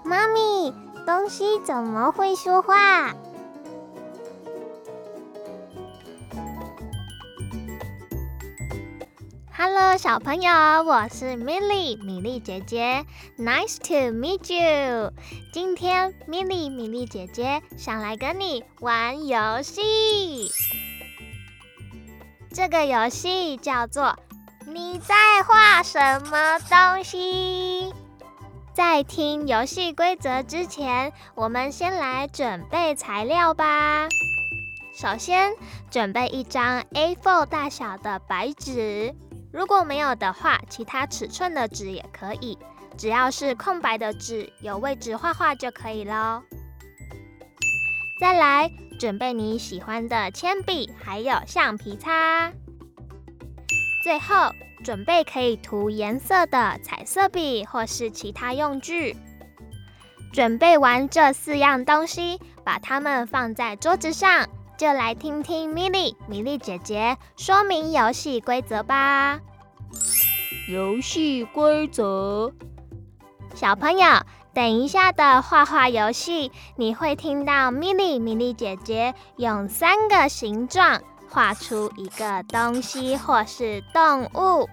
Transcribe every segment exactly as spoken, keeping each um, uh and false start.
妈咪，东西怎么会说话？Hello， 小朋友，我是 Millie 米莉姐姐 ，Nice to meet you。今天 Millie 米莉姐姐想来跟你玩游戏。这个游戏叫做你在画什么东西？在听游戏规则之前，我们先来准备材料吧。首先，准备一张 A 四 大小的白纸。如果没有的话，其他尺寸的纸也可以，只要是空白的纸，有位置画画就可以咯。再来，准备你喜欢的铅笔，还有橡皮擦。最后，准备可以涂颜色的彩色笔或是其他用具。准备完这四样东西，把它们放在桌子上，就来听听米莉米莉姐姐说明游戏规则吧。 游戏规则， 小朋友，等一下的画画游戏，你会听到米莉米莉姐姐用三个形状画出一个东西或是动物。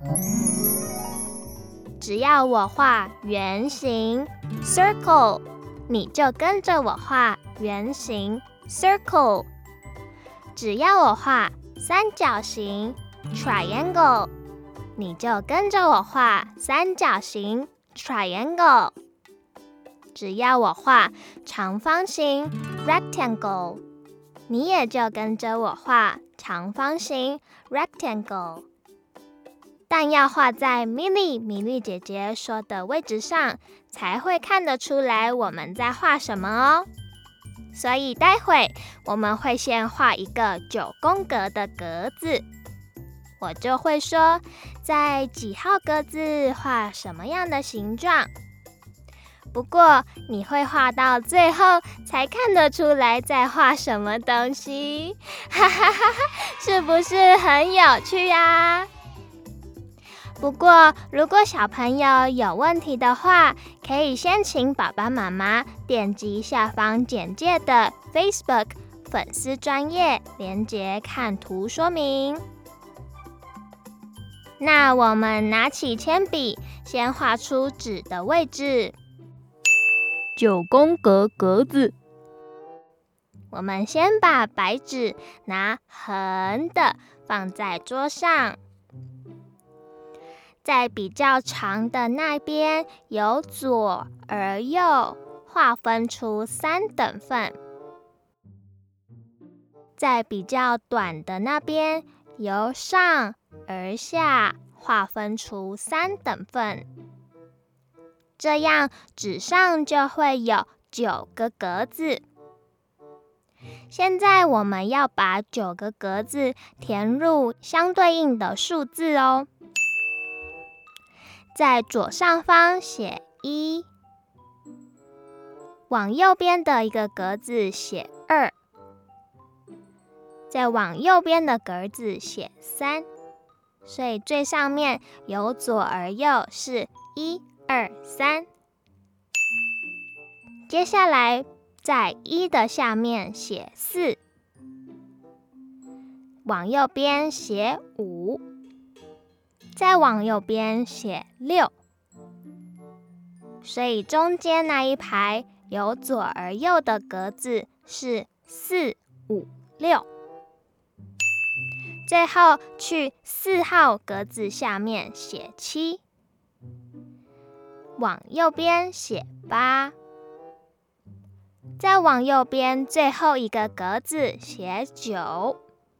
只要我画圆形 circle， 你就跟着我画圆形 circle。只要我画三角形 triangle， 你就跟着我画三角形 triangle。只要我画长方形 rectangle， 你也就跟着我画长方形 rectangle。但要画在米莉米莉姐姐说的位置上，才会看得出来我们在画什么哦。所以待会我们会先画一个九宫格的格子，我就会说在几号格子画什么样的形状。不过你会画到最后才看得出来在画什么东西，哈哈哈哈，是不是很有趣啊？不过，如果小朋友有问题的话，可以先请爸爸妈妈点击下方简介的 Facebook 粉丝专页连结看图说明。那我们拿起铅笔，先画出纸的位置。 九宫格格子。 我们先把白纸拿横的放在桌上。在比较长的那边，由左而右划分出三等份；在比较短的那边，由上而下划分出三等份。这样纸上就会有九个格子。现在我们要把九个格子填入相对应的数字哦。在左上方写一，往右边的一个格子写二，再往右边的格子写三，所以最上面由左而右是一二三。接下来在一的下面写四，往右边写五，再往右边写六，所以中间那一排由左而右的格子是四、五、六。最后去四号格子下面写七，往右边写八，再往右边最后一个格子写九。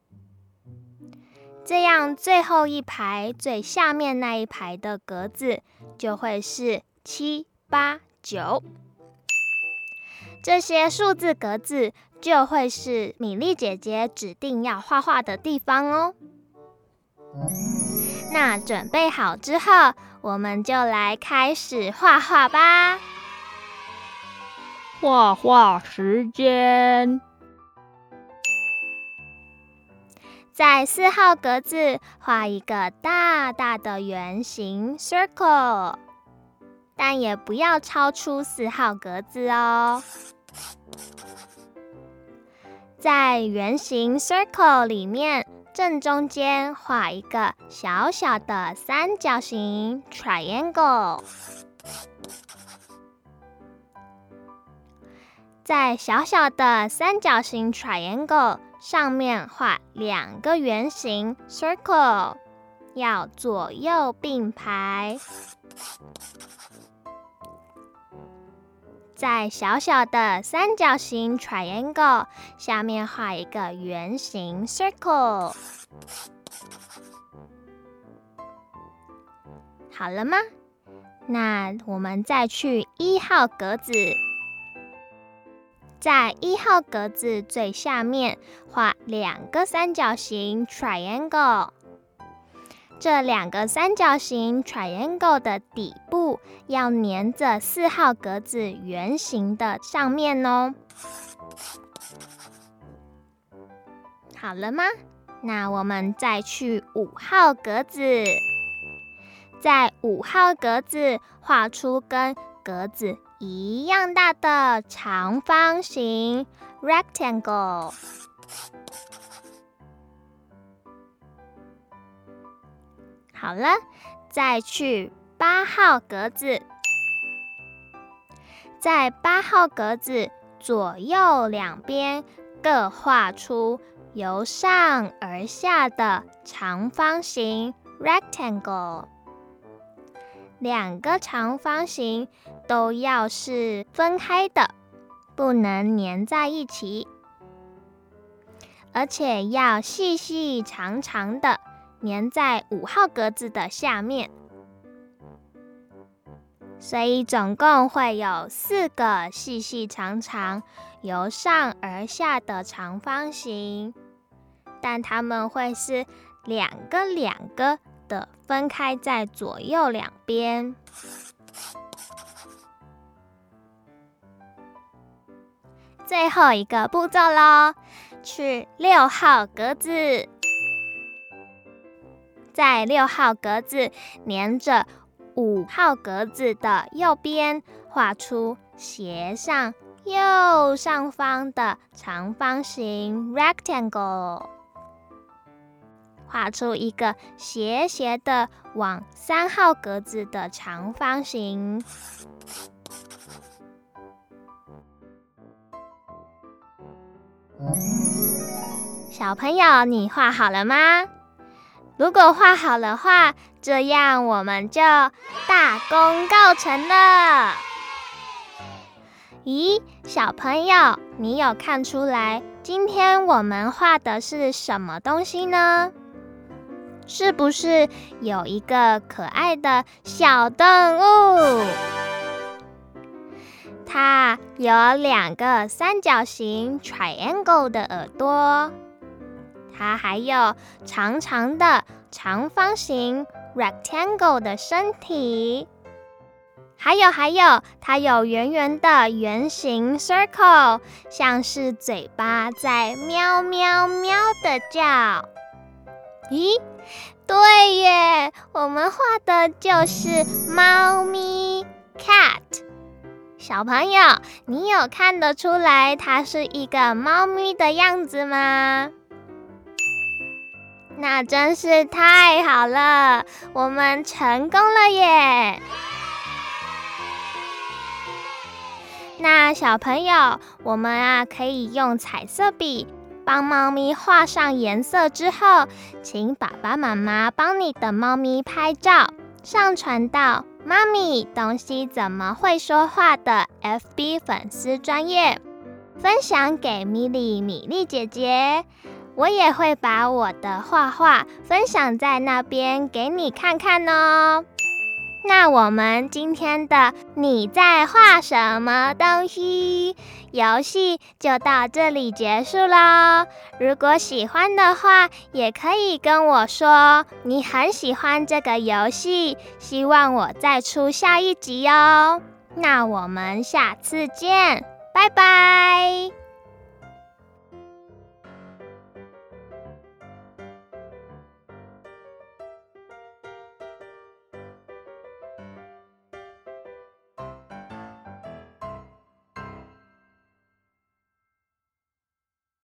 这样最后一排最下面那一排的格子就会是七、八、九。这些数字格子就会是米莉姐姐指定要画画的地方哦。那准备好之后，我们就来开始画画吧。 画画时间。 在四号格子画一个大大的圆形 circle， 但也不要超出四号格子哦。在圆形 circle 里面，正中间画一个小小的三角形 triangle。在小小的三角形 triangle 上面画两个圆形 circle， 要左右并排。在小小的三角形 triangle 下面画一个圆形 circle。 好了吗？那我们再去一号格子，在一号格子最下面画两个三角形 triangle。这两个三角形 triangle 的底部要粘着四号格子圆形的上面哦。好了吗？那我们再去五号格子，在五号格子画出跟格子一样大的长方形 rectangle。好了，再去八号格子，在八号格子左右两边各画出由上而下的长方形 rectangle。两个长方形都要是分开的，不能粘在一起，而且要细细长长的粘在五号格子的下面，所以总共会有四个细细长长由上而下的长方形，但它们会是两个两个的分开在左右两边。最后一个步骤咯，去六号格子，在六号格子粘着五号格子的右边，画出斜上右上方的长方形 rectangle， 画出一个斜斜的往三号格子的长方形。小朋友，你画好了吗？如果画好的话，这样我们就大功告成了。咦，小朋友，你有看出来今天我们画的是什么东西呢？是不是有一个可爱的小动物？它有两个三角形 triangle 的耳朵，它还有长长的长方形 rectangle 的身体，还有还有，它有圆圆的圆形 circle， 像是嘴巴在喵喵喵的叫。咦，对耶，我们画的就是猫咪 cat。小朋友，你有看得出来它是一个猫咪的样子吗？那真是太好了，我们成功了耶！那小朋友，我们啊可以用彩色笔帮猫咪画上颜色之后，请爸爸妈妈帮你的猫咪拍照，上传到妈咪东西怎么会说话的 F B 粉丝专页，分享给米莉米莉姐姐。我也会把我的画画分享在那边给你看看哦。那我们今天的你在画什么东西游戏就到这里结束咯。如果喜欢的话，也可以跟我说你很喜欢这个游戏，希望我再出下一集哦。那我们下次见，拜拜。